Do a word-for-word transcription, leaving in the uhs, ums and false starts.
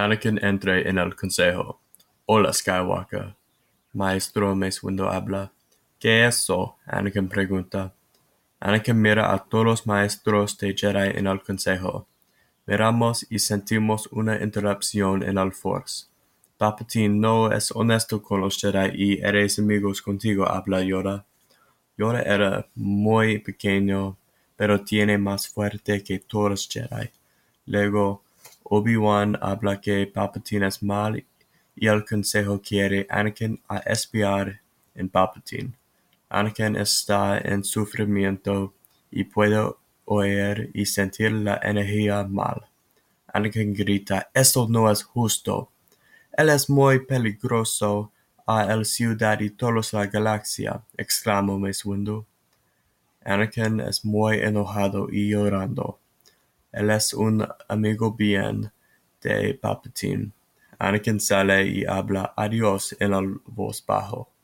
Anakin entra en el consejo. Hola, Skywalker. Maestro Mace Windu habla. ¿Qué es eso? Anakin pregunta. Anakin mira a todos los maestros de Jedi en el consejo. Miramos y sentimos una interrupción en el Force. Palpatine no es honesto con los Jedi y eres amigos contigo, habla Yoda. Yoda era muy pequeño, pero tiene más fuerte que todos los Jedi. Luego, Obi-Wan habla que Palpatine es mal y el consejo quiere Anakin a espiar en Palpatine. Anakin está en sufrimiento y puede oír y sentir la energía mal. Anakin grita, «Esto no es justo. Él es muy peligroso a la ciudad y toda la galaxia», exclamó Mace Windu. Anakin es muy enojado y llorando. Él es un amigo bien de Palpatine. Anakin sale y habla adiós en el voz bajo.